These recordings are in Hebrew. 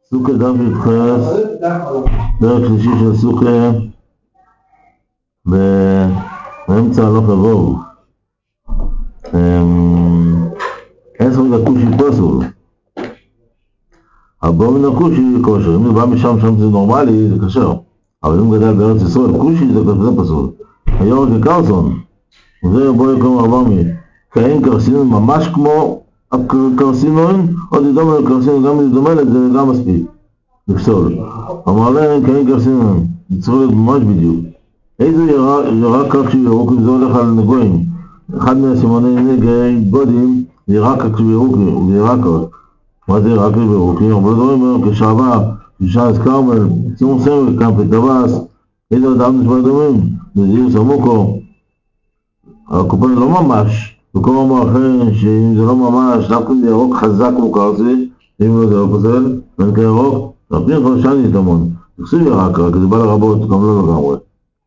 סוכה דף י"ח, פרק שלישי של סוכה באמצע הלוך לבוב. עשר דקושי פוסול. הבוא מן הקושי כושר, אם זה בא משם, שם זה נורמלי, זה קשר. אבל אם גדל בארץ ישראל, קושי זה פסול. היורק לקרסון, וזה בוא יקום הרבמי, כאין קרסינון ממש כמו הקרסינון, עוד דומה לקרסינון, גם אם זה דומה לזה, גם מספיק. לפסול. אמר להם, כאין קרסינון, יצרו להיות ממש בדיוק. איזה ירק רק שהוא ירוק, אם זה הולך על נגועים. אחד מהסימוני נגעי גודים, זה ירק רק שהוא ירוק, זה ירק רק. מה זה ירק וירוק? אבל לא דומים, כשעבה, כשעז קרמל, צימור סמל, קמפי טבס, איזה אדם נשמע דומים, נזיר סמוקו. הקופון לא ממש, וכל אמר אחר שאם זה לא ממש, דווקא זה ירוק חזק כמו קרסי, אם לא זה לא פוסל, ואין כירוק, רפין חושני את המון. תחסיב ירק רק, זה בא לרבות, גם לא לגמרי.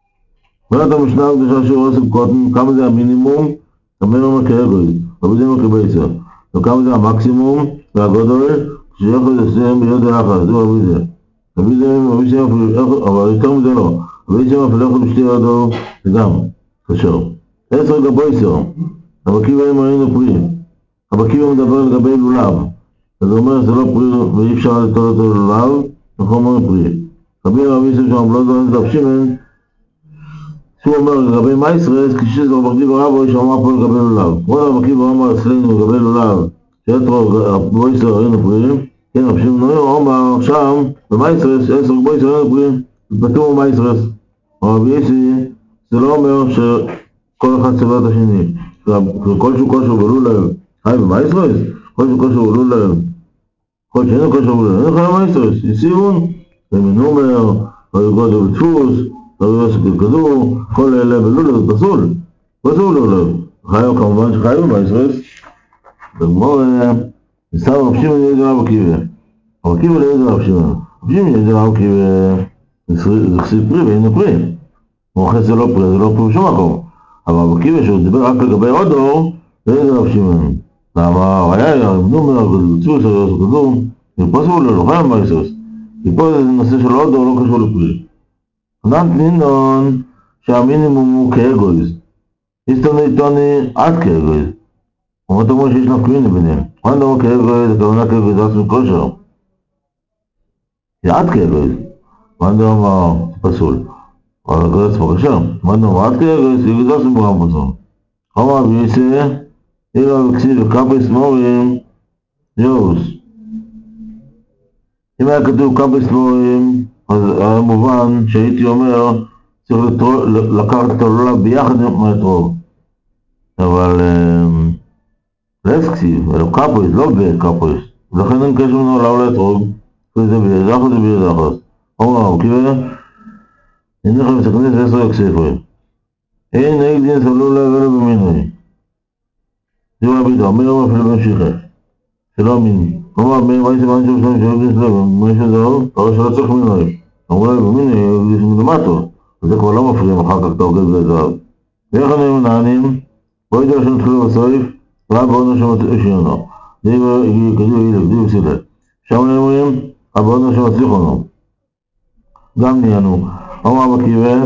ואתה המשנה הקדושה שהוא עוסק קוטן, כמה זה המינימום, תמר אומר כאגוי, רבי דמר כבייצר. וכמה זה המקסימום, והגודל, שיכול לסיים ביד היחס, זה רבי זה. רבי זה, אבל יותר מזה לא. רבי זה אפילו יכול בשתי ידו, זה גם, קשר. 10 גבויסר, הבקיבה הם ראינו פרי. הבקיבה מדבר לגבי לולב. אז הוא אומר, זה לא פרי, ואי אפשר לתת אותו לולב, אנחנו אומרים פרי. רבי שם לא זמן דף שמן, שהוא אומר לגבי מייסרס, כשזה בקיבה רבו, שאמר פה לגבי לולב. כל הבקיבה אמר אצלנו לגבי לולב, שיתרו גבויסר ראינו פרי, כן, רבי שמעון אומר שם, במייסרס, 10 גבויסר ראינו פרי, פתאום מייסרס. רבי יסי, זה לא אומר כל אחד סבל את השני. כלשהו בלולב, חי במייסרס? כלשהו בלולב, כל שאינו כלשהו בלולב, אין חי במייסרס, יסירון, ומנומר, גודל ודפוס, כדור, כל אלה בלולב, זה פסול לולב. חיו כמובן שחי במייסרס, וכמו נסתר רב שמעון ידי רב עקיבא. רב עקיבא לידי רב שמעון. רב שמעון ידי רב עקיבא, זה חסיד פרי ואין פרי. מוכס זה לא פרי, זה לא פרי בשום מקום. אבל רב עקיבא שהוא דיבר רק לגבי עוד אור, זה איזה רב שמעון. למה היה נומר, וצוס, כדור, יפוסו לו, לא חייב מייסרס. כי פה זה נושא של עוד אור, לא קשור לפרי. חנן פנינון, שהמינימום הוא כאגויז. הסתמני טוני עד כאגויז. אומרת אומר שיש נפקמיני ביניהם. מה נאמר כאגויז, הכוונה כאגויז עצמי כושר. זה עד כאגויז. מה נאמר פסול. אבל הגויז פרשה. מה נאמר עד כאגויז, יגויז עצמי ברם פסול. חומר ביסה, אירה וקסיב וקאפס מורים, יאוס. אם היה כתוב קאפס מורים, אז היה מובן שהייתי אומר, צריך לקחת את הלולב ביחד עם האתרוג. אבל לסקסיב, אלו קאפויס, לא בקאפויס. ולכן אין קשר ממנו לעולה לאתרוג, זה ביד אחת וביד אחת. אומר, כיוון, אין לכם מסכנית 10 כספרים. אין נהיג דין סבלו לב אלו במינוי. זהו הביטה, אומר אפילו בן שיחה. שלא אמין. אומר, בין ראי סימן של שלום של דין סלב, מי שזהו, הרי שלא צריך מינוי. אומר לב במינוי, יש מלמטו. וזה כבר לא מפריעים, אחר כך אתה עוגד בזהב. ואיך אני מנענים, בואי דרך שנתחילו בסעיף, רב בעודו שמצליחונו. דיבר כדיו אילך, דיו סילל. שם אני אומרים, רב בעודו שמצליחונו. גם נהיינו. אמר בקיבה,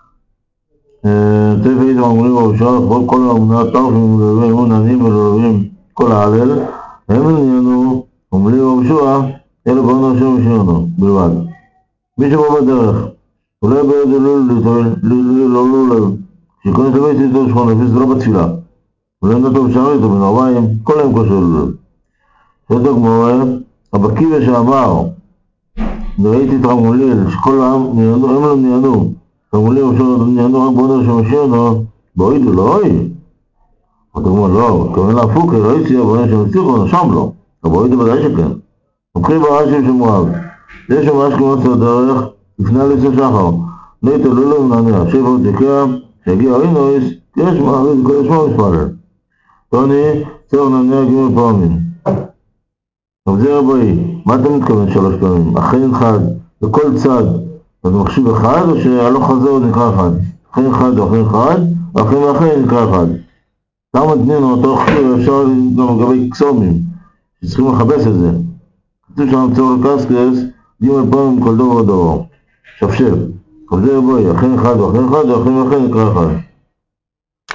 תפי איתם אומרים בראשון, כל האמונה טרפים ולבים עננים ולבים כל העלל, הם נהיינו, אומרים בראשון, אלו בעודו שמצליחונו, בלבד. מי שבא בדרך, אולי בידי לא לולב, שכל נתבא איתו שכונה, לפי זה לא בתפילה. ולא נתוב שער איתו בין 40, כל הם קושר לולב. שאתה גמורה, הבקיבה שאמר, ראיתי את רמוליל, שכל העם נהיינו, הם לא נהיינו. רמוליל ראשון נהיינו רק בעודר שמשיינו, באוידו לא אוי. אתה גמורה, לא, כמובן להפוק, לא יציאה בעודר שמצליחו, שם לא. אבל באוידו ודאי שכן. מבחין ברשם שמואב. יש שם ממש כמו עצר דרך, לפני הליסה שחר. לא יתעלו ונענע, שפר ותקע, שיגיע אינויס, יש מעריד כל השמור מספלל. טוני, צר נענע גמר פעמים. אבל זה רבוי, מה אתה מתכוון 3 פעמים? אכן אחד, לכל צד, אז מחשיב אחד, או שהלוך הזה עוד נקרא אחד? אכן אחד או אכן אחד, ואכן ואכן נקרא אחד. למה תנינו אותו חשוב, אפשר גם לגבי קסומים, שצריכים לחבס את זה. כתוב שם צור קסקס, ג' פעמים כל דור ודור. שפשף. חוזר בואי, אכן אחד ואכן אחד ואכן ואכן נקרא אחד.